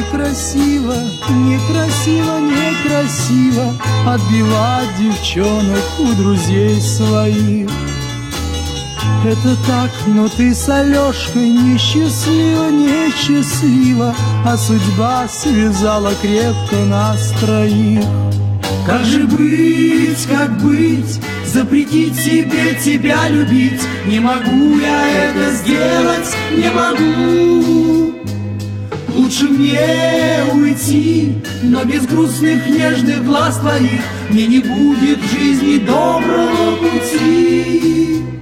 некрасиво, некрасиво, некрасиво отбивать девчонок у друзей своих. Это так, но ты с Алешкой несчастлива, несчастлива, а судьба связала крепко нас троих. Как же быть, как быть, запретить себе тебя любить? Не могу я это сделать, не могу. Лучше мне уйти, но без грустных нежных глаз твоих мне не будет в жизни доброго пути.